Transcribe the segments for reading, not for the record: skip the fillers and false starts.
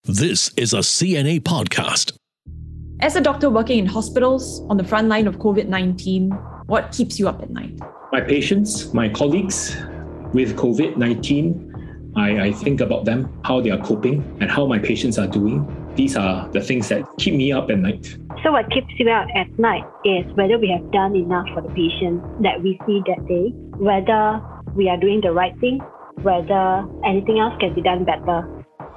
This is a CNA podcast. As a doctor working in hospitals on the front line of COVID-19, what keeps you up at night? My patients, my colleagues with COVID-19, I think about them, how they are coping, and how my patients are doing. These are the things that keep me up at night. So what keeps you up at night is whether we have done enough for the patient that we see that day, whether we are doing the right thing, whether anything else can be done better.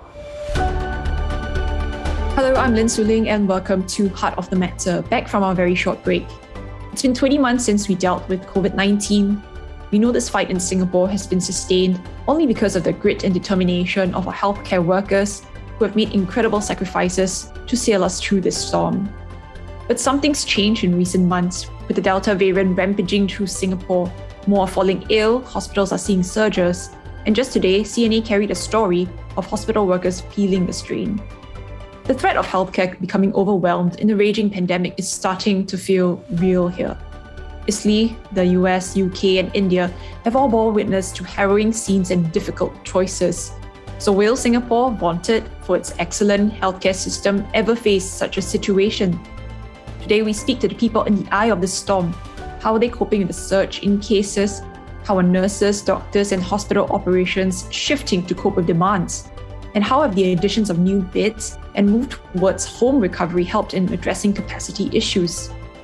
Hello, I'm Lin Su-Ling and welcome to Heart of the Matter, back from our very short break. It's been 20 months since we dealt with COVID-19. We know this fight in Singapore has been sustained only because of the grit and determination of our healthcare workers who have made incredible sacrifices to sail us through this storm. But something's changed in recent months, with the Delta variant rampaging through Singapore. More are falling ill, hospitals are seeing surges, and just today, CNA carried a story of hospital workers feeling the strain. The threat of healthcare becoming overwhelmed in a raging pandemic is starting to feel real here. Italy, the US, UK, and India have all borne witness to harrowing scenes and difficult choices. So will Singapore, vaunted for its excellent healthcare system, ever face such a situation? Today we speak to the people in the eye of the storm. How are they coping with the surge in cases? How are nurses, doctors, and hospital operations shifting to cope with demands? And how have the additions of new beds and move towards home recovery helped in addressing capacity issues?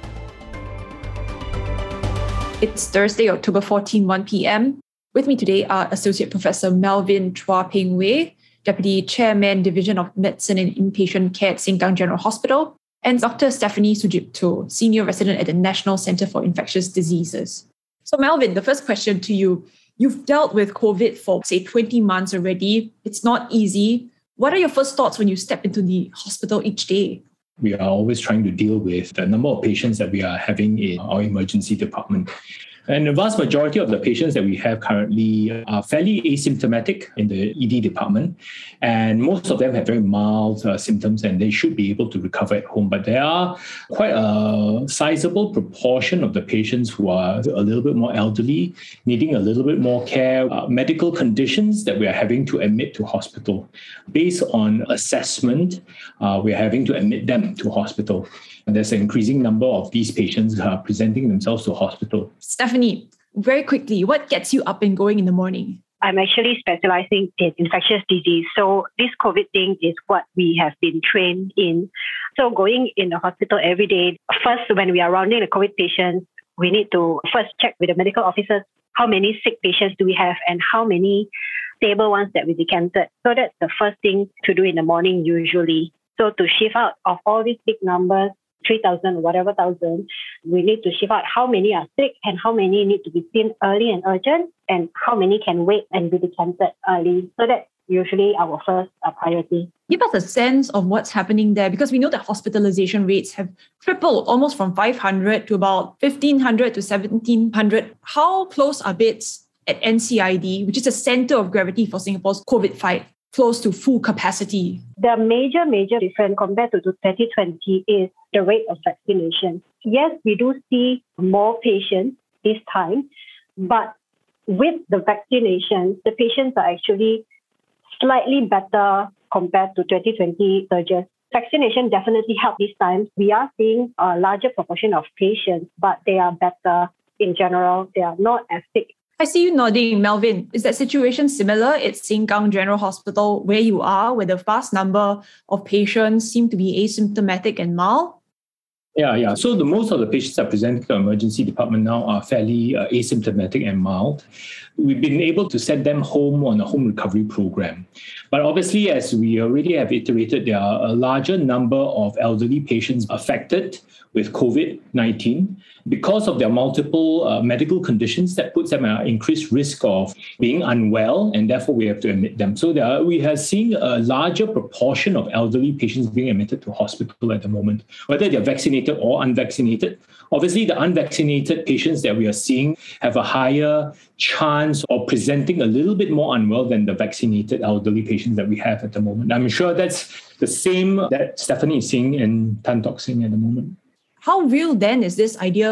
It's Thursday, October 14, 1 p.m. With me today are Associate Professor Melvin Chua Peng Wei, Deputy Chairman, Division of Medicine and Inpatient Care at Sengkang General Hospital, and Dr. Stephanie Sujipto, Senior Resident at the National Centre for Infectious Diseases. So Melvin, the first question to you. You've dealt with COVID for, say, 20 months already. It's not easy. What are your first thoughts when you step into the hospital each day? We are always trying to deal with the number of patients that we are having in our emergency department. And the vast majority of the patients that we have currently are fairly asymptomatic in the ED department. And most of them have very mild symptoms and they should be able to recover at home. But there are quite a sizable proportion of the patients who are a little bit more elderly, needing a little bit more care, medical conditions that we are having to admit to hospital. Based on assessment, we are having to admit them to hospital. And there's an increasing number of these patients presenting themselves to hospital. Stephanie, very quickly, what gets you up and going in the morning? I'm actually specializing in infectious disease. So this COVID thing is what we have been trained in. So going in the hospital every day, first when we are rounding the COVID patients, we need to first check with the medical officers how many sick patients do we have and how many stable ones that we decanted. So that's the first thing to do in the morning usually. So to shift out of all these big numbers, 3,000 or whatever thousand, we need to shift out how many are sick and how many need to be seen early and urgent and how many can wait and be decanted early. So that's usually our first priority. Give us a sense of what's happening there because we know that hospitalization rates have tripled almost from 500 to about 1,500 to 1,700. How close are beds at NCID, which is the center of gravity for Singapore's COVID fight, close to full capacity? The major difference compared to 2020 is the rate of vaccination. Yes, we do see more patients this time, but with the vaccination, the patients are actually slightly better compared to 2020 surges. Vaccination definitely helped this time. We are seeing a larger proportion of patients, but they are better in general. They are not as sick. I see you nodding, Melvin. Is that situation similar at Sengkang General Hospital where you are, where the vast number of patients seem to be asymptomatic and mild? Yeah. So most of the patients that present to the emergency department now are fairly asymptomatic and mild. We've been able to send them home on a home recovery program. But obviously, as we already have iterated, there are a larger number of elderly patients affected with COVID-19 because of their multiple medical conditions that puts them at increased risk of being unwell, and therefore we have to admit them. So we have seen a larger proportion of elderly patients being admitted to hospital at the moment, whether they're vaccinated or unvaccinated. Obviously, the unvaccinated patients that we are seeing have a higher chance of presenting a little bit more unwell than the vaccinated elderly patients that we have at the moment. I'm sure that's the same that Stephanie is seeing in Tan Tock Seng at the moment. How real then is this idea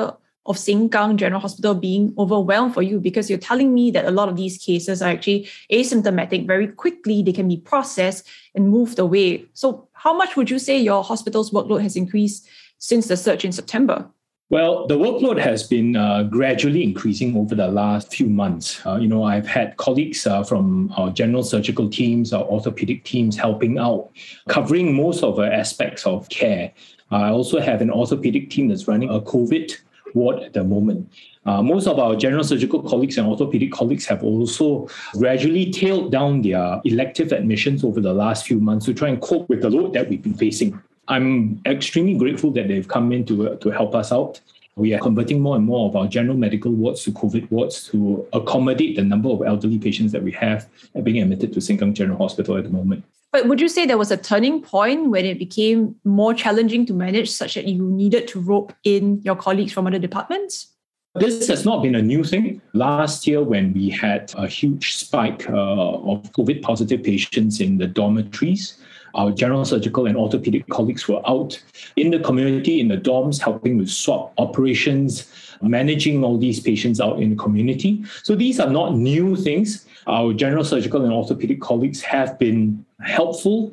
of Sengkang General Hospital being overwhelmed for you? Because you're telling me that a lot of these cases are actually asymptomatic. Very quickly, they can be processed and moved away. So how much would you say your hospital's workload has increased since the surge in September? Well, the workload has been gradually increasing over the last few months. I've had colleagues from our general surgical teams, our orthopedic teams helping out, covering most of the aspects of care. I also have an orthopedic team that's running a COVID ward at the moment. Most of our general surgical colleagues and orthopedic colleagues have also gradually tailed down their elective admissions over the last few months to try and cope with the load that we've been facing. I'm extremely grateful that they've come in to help us out. We are converting more and more of our general medical wards to COVID wards to accommodate the number of elderly patients that we have being admitted to Sengkang General Hospital at the moment. But would you say there was a turning point when it became more challenging to manage such that you needed to rope in your colleagues from other departments? This has not been a new thing. Last year, when we had a huge spike of COVID positive patients in the dormitories, our general surgical and orthopedic colleagues were out in the community, in the dorms, helping with swab operations, managing all these patients out in the community. So these are not new things. Our general surgical and orthopedic colleagues have been helpful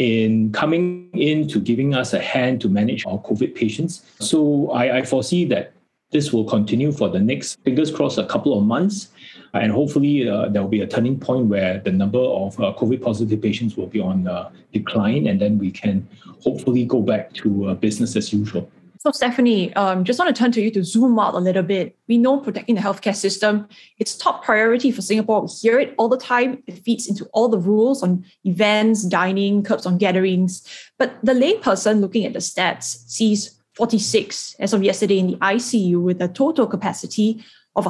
in coming in to giving us a hand to manage our COVID patients. So I foresee that this will continue for the next, fingers crossed, a couple of months. And hopefully there will be a turning point where the number of COVID positive patients will be on decline, and then we can hopefully go back to business as usual. So Stephanie, just want to turn to you to zoom out a little bit. We know protecting the healthcare system, it's top priority for Singapore. We hear it all the time. It feeds into all the rules on events, dining, curbs on gatherings. But the layperson looking at the stats sees 46 as of yesterday in the ICU with a total capacity of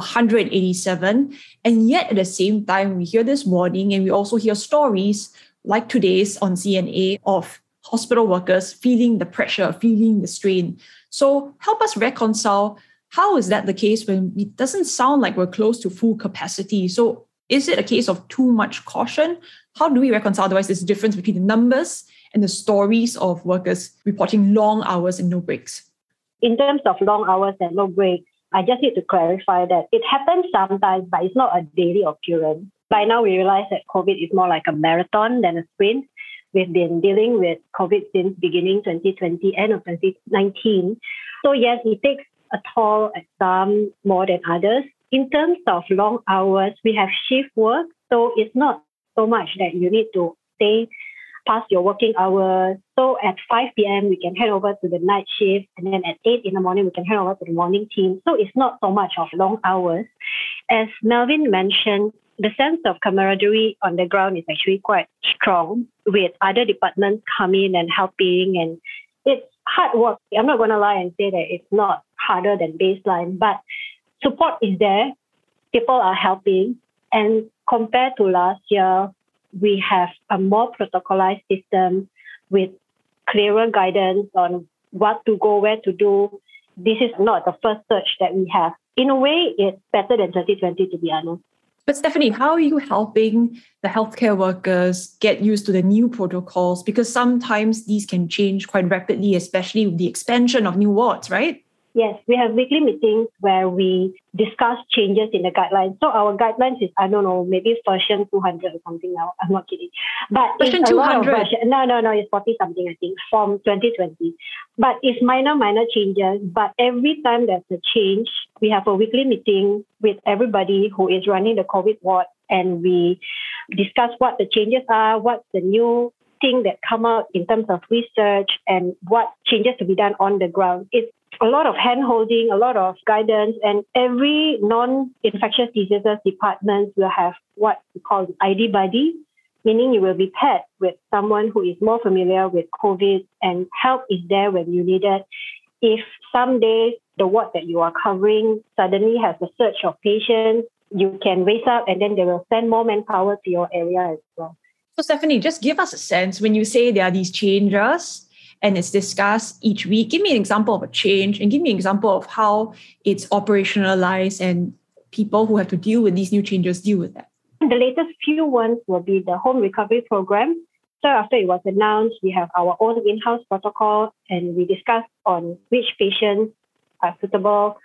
187. And yet at the same time, we hear this warning and we also hear stories like today's on CNA of hospital workers feeling the pressure, feeling the strain. So help us reconcile, how is that the case when it doesn't sound like we're close to full capacity? So is it a case of too much caution? How do we reconcile otherwise this difference between the numbers and the stories of workers reporting long hours and no breaks? In terms of long hours and no breaks, I just need to clarify that it happens sometimes, but it's not a daily occurrence. By now, we realize that COVID is more like a marathon than a sprint. We've been dealing with COVID since beginning 2020, end of 2019. So yes, it takes a toll at some more than others. In terms of long hours, we have shift work. So it's not so much that you need to stay past your working hours. So at 5 p.m., we can head over to the night shift. And then at 8 in the morning, we can head over to the morning team. So it's not so much of long hours. As Melvin mentioned, the sense of camaraderie on the ground is actually quite strong with other departments coming and helping. And it's hard work. I'm not going to lie and say that it's not harder than baseline, but support is there. People are helping. And compared to last year, we have a more protocolized system with clearer guidance on what to go, where to do. This is not the first surge that we have. In a way, it's better than 2020, to be honest. But Stephanie, how are you helping the healthcare workers get used to the new protocols? Because sometimes these can change quite rapidly, especially with the expansion of new wards, right? Yes, we have weekly meetings where we discuss changes in the guidelines. So our guidelines is, I don't know, maybe version 200 or something now. I'm not kidding. But version it's 200? No, it's 40-something, I think, from 2020. But it's minor changes. But every time there's a change, we have a weekly meeting with everybody who is running the COVID ward, and we discuss what the changes are, what's the new thing that come out in terms of research, and what changes to be done on the ground. It's a lot of hand-holding, a lot of guidance, and every non-infectious diseases department will have what we call ID buddy, meaning you will be paired with someone who is more familiar with COVID, and help is there when you need it. If some days the ward that you are covering suddenly has a surge of patients, you can raise up and then they will send more manpower to your area as well. So Stephanie, just give us a sense when you say there are these changes and it's discussed each week. Give me an example of a change and give me an example of how it's operationalized and people who have to deal with these new changes deal with that. The latest few ones will be the home recovery program. So after it was announced, we have our own in-house protocol and we discussed on which patients are suitable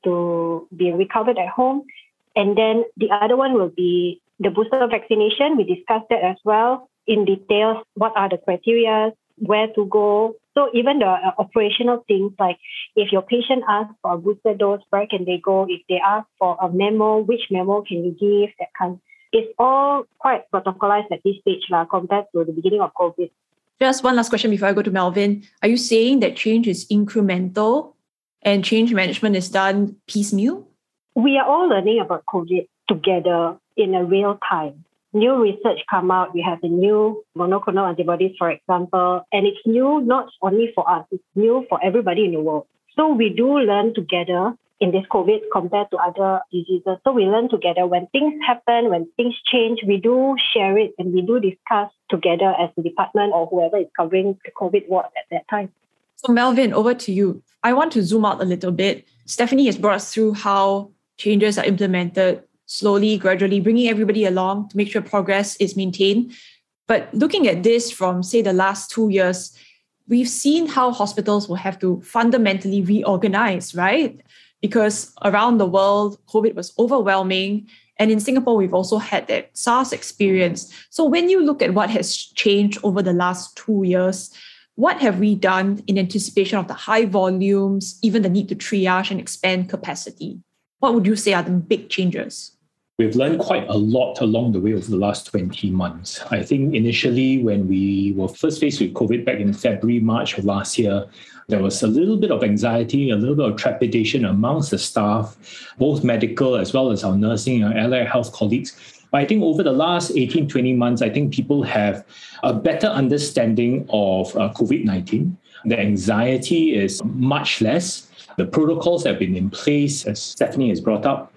to be recovered at home. And then the other one will be the booster vaccination. We discussed that as well in details. What are the criteria, where to go. So even the operational things like if your patient asks for a booster dose, where can they go? If they ask for a memo, which memo can you give? That kind. It's all quite protocolized at this stage compared to the beginning of COVID. Just one last question before I go to Melvin. Are you saying that change is incremental and change management is done piecemeal? We are all learning about COVID together in a real time. New research come out. We have the new monoclonal antibodies, for example, and it's new not only for us, it's new for everybody in the world. So we do learn together in this COVID compared to other diseases. So we learn together when things happen, when things change, we do share it and we do discuss together as the department or whoever is covering the COVID ward at that time. So Melvin, over to you. I want to zoom out a little bit. Stephanie has brought us through how changes are implemented slowly, gradually, bringing everybody along to make sure progress is maintained. But looking at this from, say, the last 2 years, we've seen how hospitals will have to fundamentally reorganize, right? Because around the world, COVID was overwhelming. And in Singapore, we've also had that SARS experience. So when you look at what has changed over the last 2 years, what have we done in anticipation of the high volumes, even the need to triage and expand capacity? What would you say are the big changes? We've learned quite a lot along the way over the last 20 months. I think initially when we were first faced with COVID back in February, March of last year, there was a little bit of anxiety, a little bit of trepidation amongst the staff, both medical as well as our nursing and allied health colleagues. But I think over the last 18, 20 months, I think people have a better understanding of COVID-19. The anxiety is much less. The protocols have been in place, as Stephanie has brought up.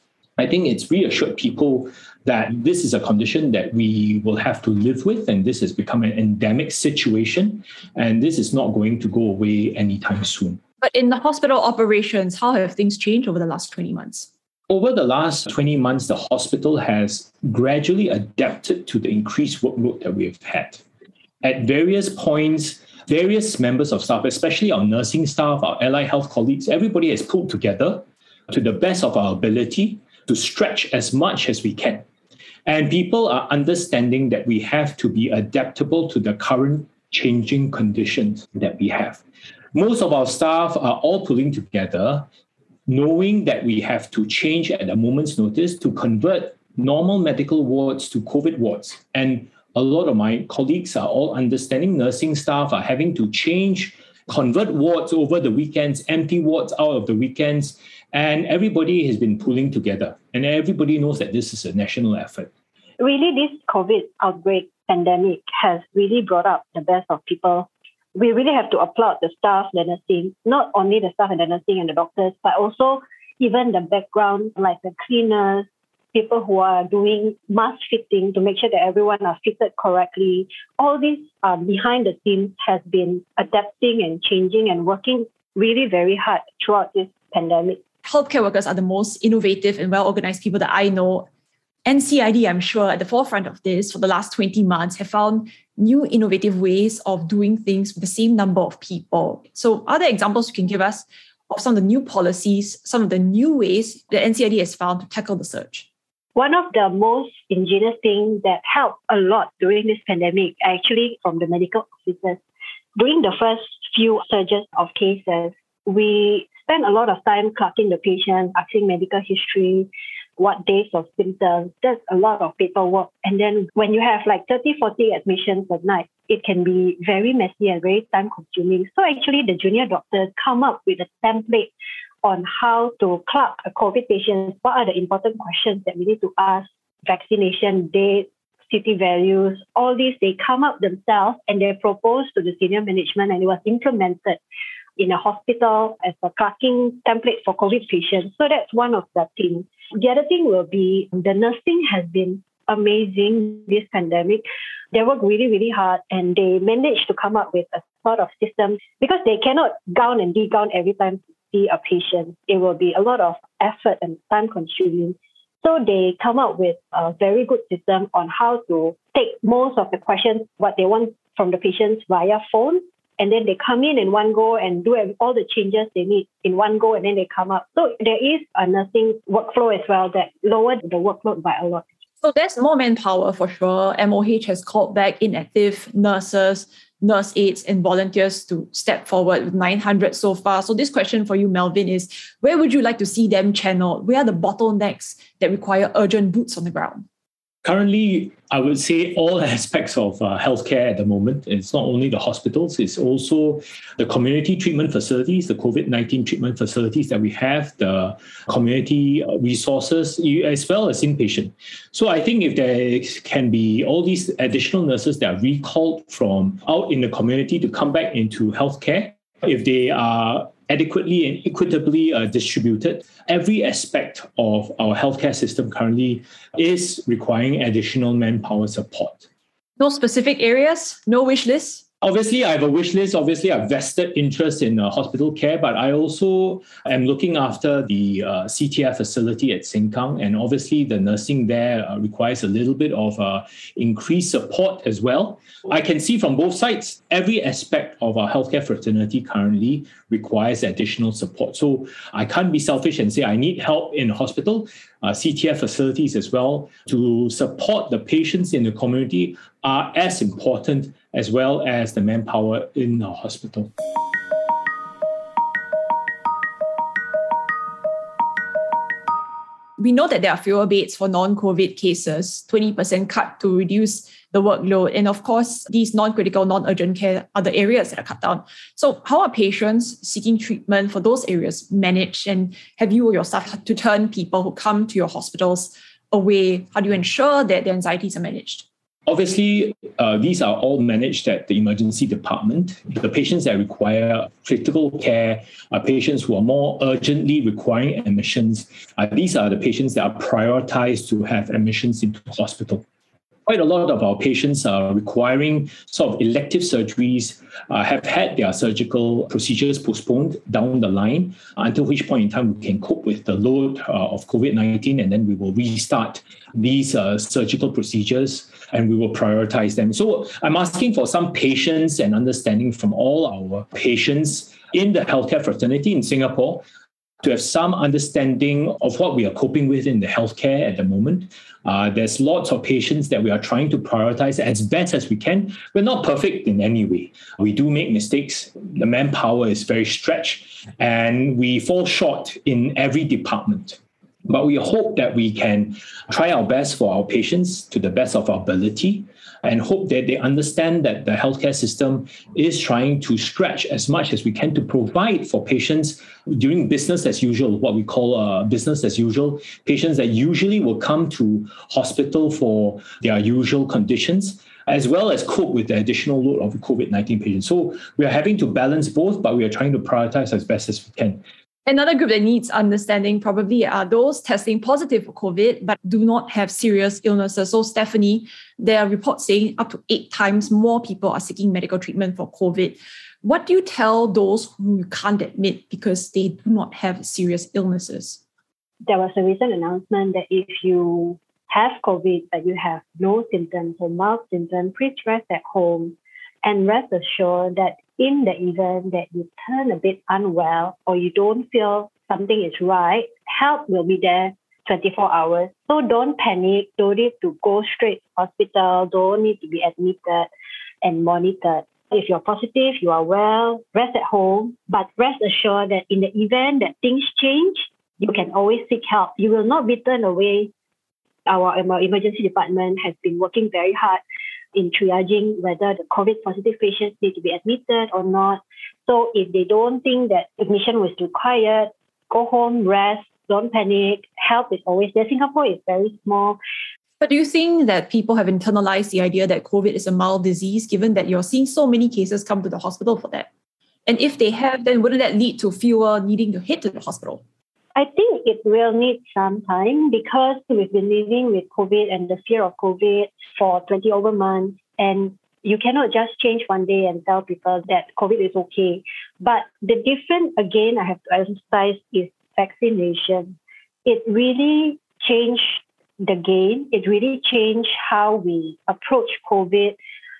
I think it's reassured people that this is a condition that we will have to live with, and this has become an endemic situation, and this is not going to go away anytime soon. But in the hospital operations, how have things changed over the last 20 months? Over the last 20 months, the hospital has gradually adapted to the increased workload that we've had. At various points, various members of staff, especially our nursing staff, our allied health colleagues, everybody has pulled together to the best of our ability to stretch as much as we can. And people are understanding that we have to be adaptable to the current changing conditions that we have. Most of our staff are all pulling together, knowing that we have to change at a moment's notice to convert normal medical wards to COVID wards. And a lot of my colleagues are all understanding. Nursing staff are having to change, convert wards over the weekends, empty wards out of the weekends. And everybody has been pulling together. And everybody knows that this is a national effort. Really, this COVID outbreak pandemic has really brought up the best of people. We really have to applaud the staff, the nursing, not only the staff and the nursing and the doctors, but also even the background, like the cleaners, people who are doing mask fitting to make sure that everyone are fitted correctly. All this behind the scenes has been adapting and changing and working really very hard throughout this pandemic. Healthcare workers are the most innovative and well-organized people that I know. NCID, I'm sure, at the forefront of this for the last 20 months, have found new innovative ways of doing things with the same number of people. So are there examples you can give us of some of the new policies, some of the new ways that NCID has found to tackle the surge? One of the most ingenious things that helped a lot during this pandemic, actually from the medical officers, during the first few surges of cases, we spent a lot of time clocking the patient, asking medical history, what days of symptoms. That's a lot of paperwork. And then when you have like 30, 40 admissions at night, it can be very messy and very time consuming. So actually the junior doctors come up with a template on how to clock a COVID patient. What are the important questions that we need to ask? Vaccination date, CT values, all these, they come up themselves and they propose to the senior management, and it was implemented in a hospital as a clocking template for COVID patients. So that's one of the things. The other thing will be the nursing has been amazing this pandemic. They work really, really hard and they managed to come up with a sort of system because they cannot gown and de-gown every time to see a patient. It will be a lot of effort and time consuming. So they come up with a very good system on how to take most of the questions, what they want from the patients via phone, and then they come in one go and do all the changes they need in one go, and then they come up. So there is a nursing workflow as well that lowered the workload by a lot. So there's more manpower for sure. MOH has called back inactive nurses, nurse aides, and volunteers to step forward with 900 so far. So this question for you, Melvin, is where would you like to see them channeled? Where are the bottlenecks that require urgent boots on the ground? Currently, I would say all aspects of healthcare at the moment. It's not only the hospitals, it's also the community treatment facilities, the COVID-19 treatment facilities that we have, the community resources, as well as inpatient. So I think if there can be all these additional nurses that are recalled from out in the community to come back into healthcare, if they are adequately and equitably distributed, every aspect of our healthcare system currently is requiring additional manpower support. No specific areas, no wish list? Obviously, I have a wish list. Obviously, I have vested interest in hospital care, but I also am looking after the CTF facility at Sengkang. And obviously, the nursing there requires a little bit of increased support as well. I can see from both sides, every aspect of our healthcare fraternity currently requires additional support. So I can't be selfish and say I need help in the hospital. CTF facilities as well to support the patients in the community are as important as well as the manpower in our hospital. We know that there are fewer beds for non-COVID cases, 20% cut to reduce the workload. And of course, these non-critical, non-urgent care are the areas that are cut down. So how are patients seeking treatment for those areas managed? And have you or your staff had to turn people who come to your hospitals away? How do you ensure that their anxieties are managed? Obviously, these are all managed at the emergency department. The patients that require critical care are patients who are more urgently requiring admissions. These are the patients that are prioritized to have admissions into hospital. Quite a lot of our patients are requiring sort of elective surgeries, have had their surgical procedures postponed down the line, until which point in time we can cope with the load of COVID-19, and then we will restart these surgical procedures and we will prioritize them. So I'm asking for some patience and understanding from all our patients in the healthcare fraternity in Singapore to have some understanding of what we are coping with in the healthcare at the moment. There's lots of patients that we are trying to prioritize as best as we can. We're not perfect in any way. We do make mistakes. The manpower is very stretched and we fall short in every department. But we hope that we can try our best for our patients to the best of our ability and hope that they understand that the healthcare system is trying to stretch as much as we can to provide for patients during business as usual, what we call business as usual, patients that usually will come to hospital for their usual conditions, as well as cope with the additional load of COVID-19 patients. So we are having to balance both, but we are trying to prioritize as best as we can. Another group that needs understanding probably are those testing positive for COVID but do not have serious illnesses. So Stephanie, there are reports saying up to 8 times more people are seeking medical treatment for COVID. What do you tell those who you can't admit because they do not have serious illnesses? There was a recent announcement that if you have COVID but you have no symptoms or mild symptoms, please rest at home and rest assured that in the event that you turn a bit unwell or you don't feel something is right, help will be there 24 hours. So don't panic, don't need to go straight to hospital, don't need to be admitted and monitored. If you're positive, you are well, rest at home, but rest assured that in the event that things change, you can always seek help. You will not be turned away. Our emergency department has been working very hard in triaging whether the COVID positive patients need to be admitted or not. So if they don't think that admission was required, go home, rest, don't panic. Help is always there. Singapore is very small. But do you think that people have internalized the idea that COVID is a mild disease, given that you're seeing so many cases come to the hospital for that? And if they have, then wouldn't that lead to fewer needing to head to the hospital? I think it will need some time because we've been living with COVID and the fear of COVID for 20 over months. And you cannot just change one day and tell people that COVID is okay. But the difference, again, I have to emphasize is vaccination. It really changed the game. It really changed how we approach COVID.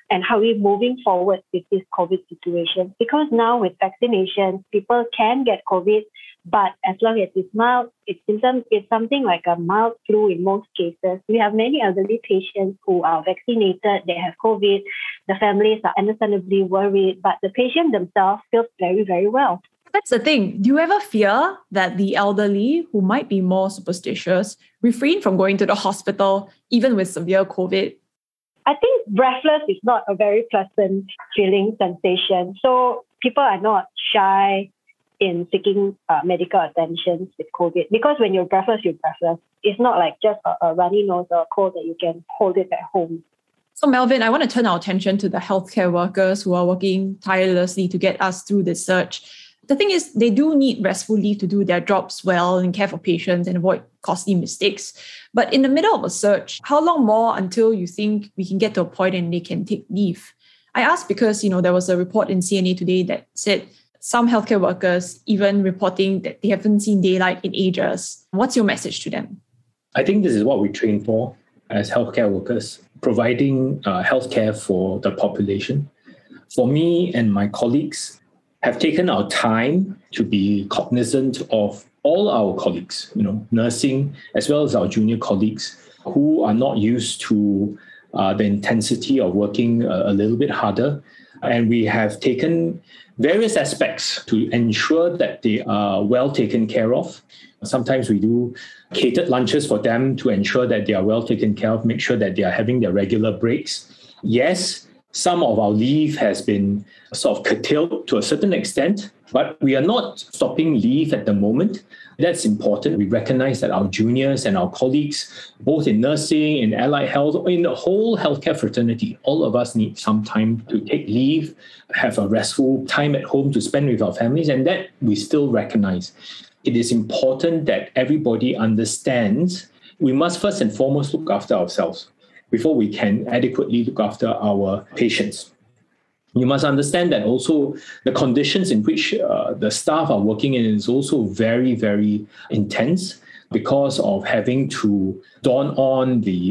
and how we're moving forward with this COVID situation. Because now with vaccination, people can get COVID, but as long as it's mild, it's something like a mild flu in most cases. We have many elderly patients who are vaccinated, they have COVID, the families are understandably worried, but the patient themselves feels very, very well. That's the thing. Do you ever fear that the elderly who might be more superstitious refrain from going to the hospital, even with severe COVID? I think breathless is not a very pleasant feeling sensation. So people are not shy in seeking medical attention with COVID. Because when you're breathless, you're breathless. It's not like just a runny nose or a cold that you can hold it at home. So Melvin, I want to turn our attention to the healthcare workers who are working tirelessly to get us through this surge. The thing is, they do need restful leave to do their jobs well and care for patients and avoid costly mistakes. But in the middle of a surge, how long more until you think we can get to a point and they can take leave? I ask because, there was a report in CNA today that said some healthcare workers even reporting that they haven't seen daylight in ages. What's your message to them? I think this is what we train for as healthcare workers, providing healthcare for the population. For me and my colleagues, have taken our time to be cognizant of all our colleagues, nursing, as well as our junior colleagues who are not used to the intensity of working a little bit harder. And we have taken various aspects to ensure that they are well taken care of. Sometimes we do catered lunches for them to ensure that they are well taken care of, make sure that they are having their regular breaks. Yes, some of our leave has been sort of curtailed to a certain extent, but we are not stopping leave at the moment. That's important. We recognize that our juniors and our colleagues, both in nursing, in allied health, in the whole healthcare fraternity, all of us need some time to take leave, have a restful time at home to spend with our families, and that we still recognize. It is important that everybody understands we must first and foremost look after ourselves before we can adequately look after our patients. You must understand that also the conditions in which the staff are working in is also very, very intense because of having to don on the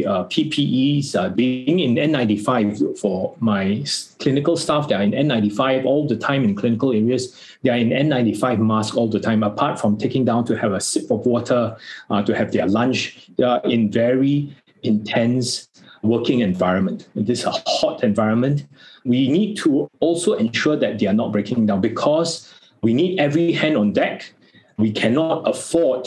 PPEs, being in N95 for my clinical staff. They are in N95 all the time in clinical areas. They are in N95 mask all the time, apart from taking down to have a sip of water, to have their lunch. They are in very intense working environment. This is a hot environment. We need to also ensure that they are not breaking down because we need every hand on deck. We cannot afford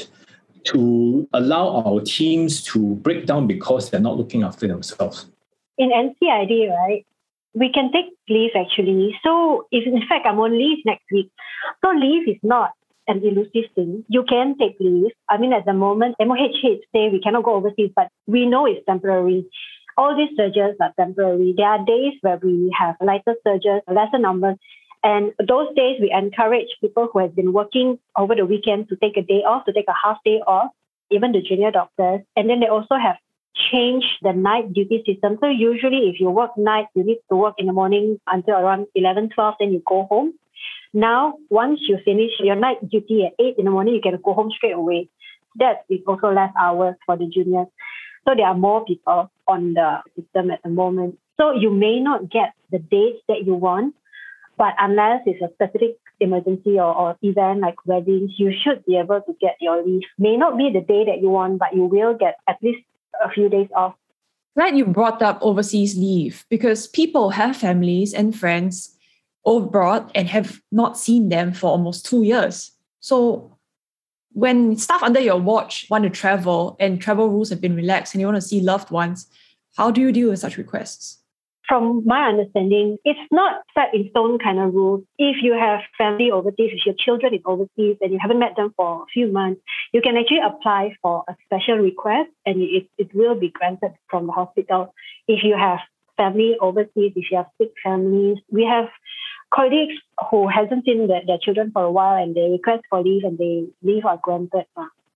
to allow our teams to break down because they're not looking after themselves. In NCID, right, we can take leave actually. So if in fact I'm on leave next week, so leave is not an elusive thing. You can take leave. I mean, at the moment, MOH say we cannot go overseas, but we know it's temporary. All these surges are temporary. There are days where we have lighter surges, lesser numbers. And those days, we encourage people who have been working over the weekend to take a day off, to take a half day off, even the junior doctors. And then they also have changed the night duty system. So usually if you work night, you need to work in the morning until around 11, 12, then you go home. Now, once you finish your night duty at 8 in the morning, you can go home straight away. That is also less hours for the juniors. So there are more people on the system at the moment. So you may not get the dates that you want, but unless it's a specific emergency or event like weddings, you should be able to get your leave. May not be the day that you want, but you will get at least a few days off. Glad you brought up overseas leave because people have families and friends abroad and have not seen them for almost 2 years. So when staff under your watch want to travel and travel rules have been relaxed and you want to see loved ones, how do you deal with such requests? From my understanding, it's not set in stone kind of rules. If you have family overseas, if your children is overseas and you haven't met them for a few months, you can actually apply for a special request and it will be granted from the hospital. If you have family overseas, if you have sick families, we have colleagues who hasn't seen their children for a while and they request for leave and the leave are granted.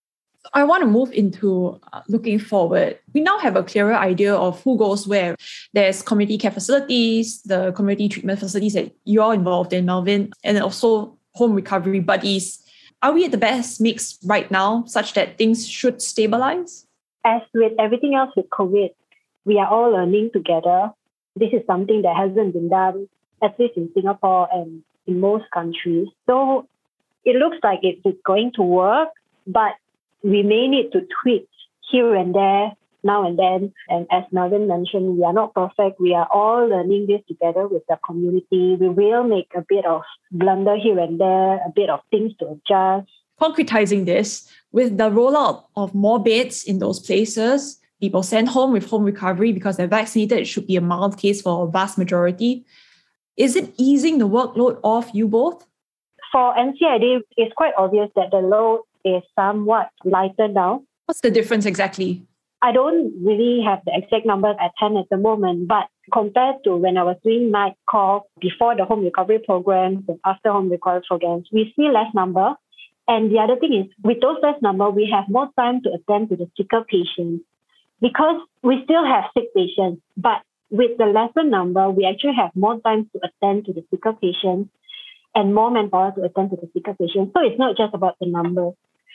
I want to move into looking forward. We now have a clearer idea of who goes where. There's community care facilities, the community treatment facilities that you're involved in, Melvin, and also home recovery buddies. Are we at the best mix right now such that things should stabilize? As with everything else with COVID, we are all learning together. This is something that hasn't been done, at least in Singapore and in most countries. So it looks like it's going to work, but we may need to tweak here and there, now and then. And as Melvin mentioned, we are not perfect. We are all learning this together with the community. We will make a bit of blunder here and there, a bit of things to adjust. Concretizing this, with the rollout of more beds in those places, people sent home with home recovery because they're vaccinated, it should be a mild case for a vast majority. Is it easing the workload off you both? For NCID, it's quite obvious that the load is somewhat lighter now. What's the difference exactly? I don't really have the exact numbers at hand at the moment, but compared to when I was doing night call before the home recovery programs and after home recovery programs, we see less number. And the other thing is, with those less number, we have more time to attend to the sicker patients because we still have sick patients. But with the lesser number, we actually have more time to attend to the sicker patients and more manpower to attend to the sicker patients. So it's not just about the numbers.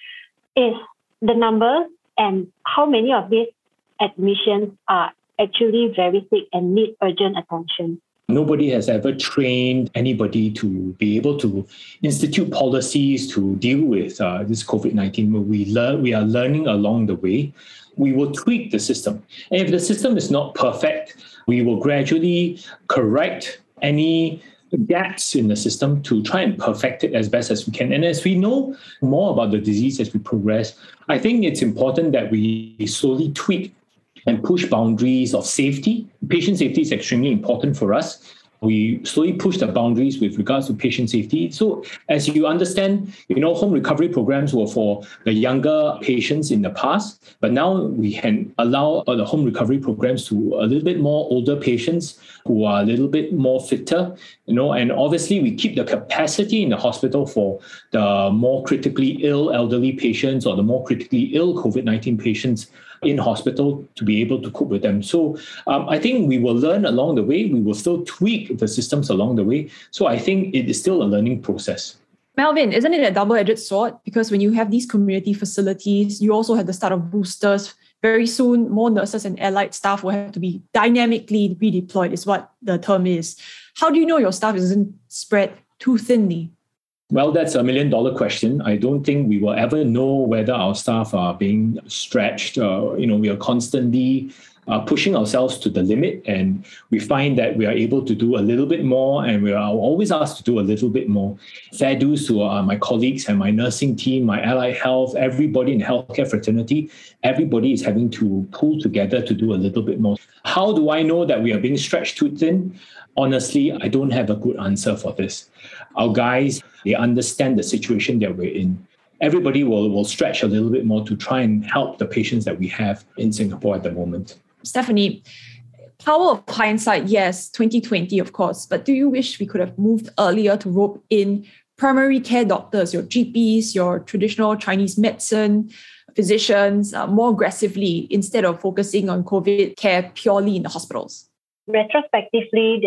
It's the numbers and how many of these admissions are actually very sick and need urgent attention. Nobody has ever trained anybody to be able to institute policies to deal with this COVID-19. We are learning along the way. We will tweak the system. And if the system is not perfect, we will gradually correct any gaps in the system to try and perfect it as best as we can. And as we know more about the disease as we progress, I think it's important that we slowly tweak and push boundaries of safety. Patient safety is extremely important for us. We slowly push the boundaries with regards to patient safety. So as you understand, home recovery programs were for the younger patients in the past, but now we can allow the home recovery programs to a little bit more older patients who are a little bit more fitter, and obviously we keep the capacity in the hospital for the more critically ill elderly patients or the more critically ill COVID-19 patients in hospital to be able to cope with them. So I think we will learn along the way. We will still tweak the systems along the way. So I think it is still a learning process. Melvin, isn't it a double-edged sword? Because when you have these community facilities, you also have the start of boosters. Very soon, more nurses and allied staff will have to be dynamically redeployed, is what the term is. How do you know your staff isn't spread too thinly? Well, that's $1 million question. I don't think we will ever know whether our staff are being stretched. We are constantly pushing ourselves to the limit, and we find that we are able to do a little bit more, and we are always asked to do a little bit more. Fair dues to my colleagues and my nursing team, my allied health, everybody in the healthcare fraternity, everybody is having to pull together to do a little bit more. How do I know that we are being stretched too thin? Honestly, I don't have a good answer for this. Our guys, they understand the situation that we're in. Everybody will stretch a little bit more to try and help the patients that we have in Singapore at the moment. Stephanie, power of hindsight, yes, 2020, of course, but do you wish we could have moved earlier to rope in primary care doctors, your GPs, your traditional Chinese medicine physicians more aggressively instead of focusing on COVID care purely in the hospitals? Retrospectively,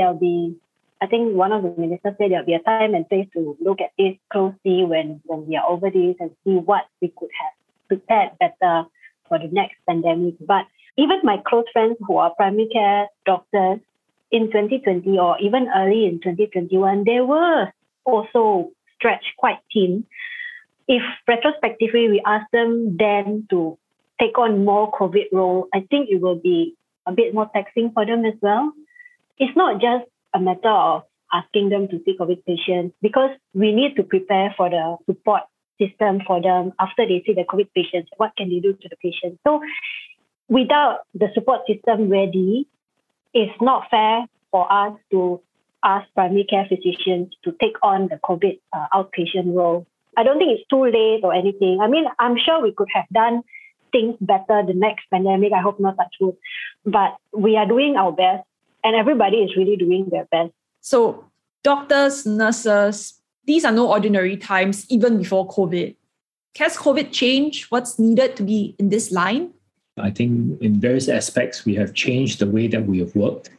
I think one of the ministers said there'll be a time and place to look at this closely when we are over this and see what we could have prepared better for the next pandemic. But even my close friends who are primary care doctors in 2020 or even early in 2021, they were also stretched quite thin. If retrospectively we ask them then to take on more COVID role, I think it will be a bit more taxing for them as well. It's not just a matter of asking them to see COVID patients because we need to prepare for the support system for them after they see the COVID patients. What can they do to the patients? So without the support system ready, it's not fair for us to ask primary care physicians to take on the COVID outpatient role. I don't think it's too late or anything. I mean, I'm sure we could have done things better the next pandemic. I hope not, touch wood. But we are doing our best and everybody is really doing their best. So doctors, nurses, these are no ordinary times, even before COVID. Has COVID changed what's needed to be in this line? I think in various aspects, we have changed the way that we have worked.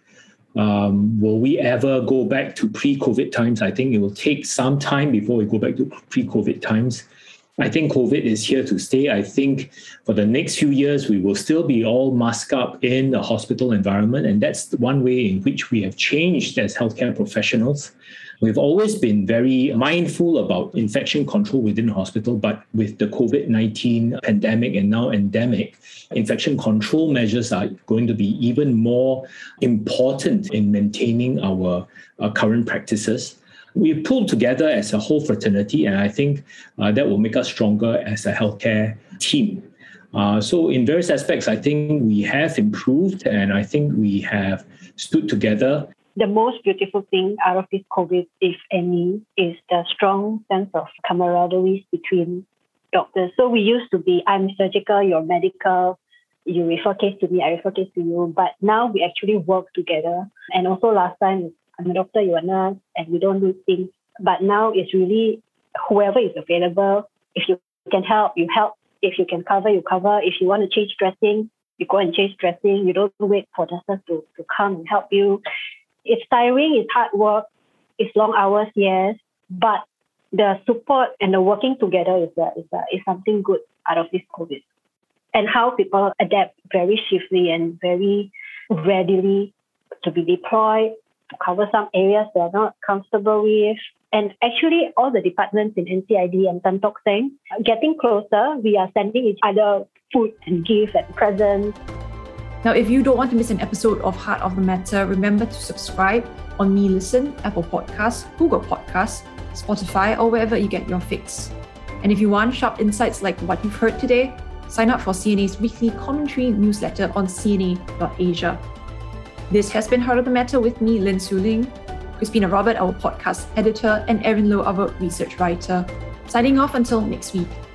Will we ever go back to pre-COVID times? I think it will take some time before we go back to pre-COVID times. I think COVID is here to stay. I think for the next few years, we will still be all masked up in a hospital environment. And that's one way in which we have changed as healthcare professionals. We've always been very mindful about infection control within the hospital, but with the COVID-19 pandemic and now endemic, infection control measures are going to be even more important in maintaining our current practices. We've pulled together as a whole fraternity, and I think that will make us stronger as a healthcare team. So in various aspects, I think we have improved, and I think we have stood together. The most beautiful thing out of this COVID, if any, is the strong sense of camaraderie between doctors. So we used to be, I'm surgical, you're medical, you refer case to me, I refer case to you. But now we actually work together. And also last time, I'm a doctor, you're a nurse, and we don't do things. But now it's really whoever is available. If you can help, you help. If you can cover, you cover. If you want to change dressing, you go and change dressing. You don't wait for nurses to come and help you. It's tiring, it's hard work, it's long hours, yes. But the support and the working together is something good out of this COVID. And how people adapt very swiftly and very readily to be deployed, to cover some areas they're not comfortable with. And actually, all the departments in NCID and Tan Tock Seng are getting closer. We are sending each other food and gifts and presents. Now, if you don't want to miss an episode of Heart of the Matter, remember to subscribe on Me Listen, Apple Podcasts, Google Podcasts, Spotify, or wherever you get your fix. And if you want sharp insights like what you've heard today, sign up for CNA's weekly commentary newsletter on cna.asia. This has been Heart of the Matter with me, Lin Su-Ling, Christina Robert, our podcast editor, and Erin Low, our research writer. Signing off until next week.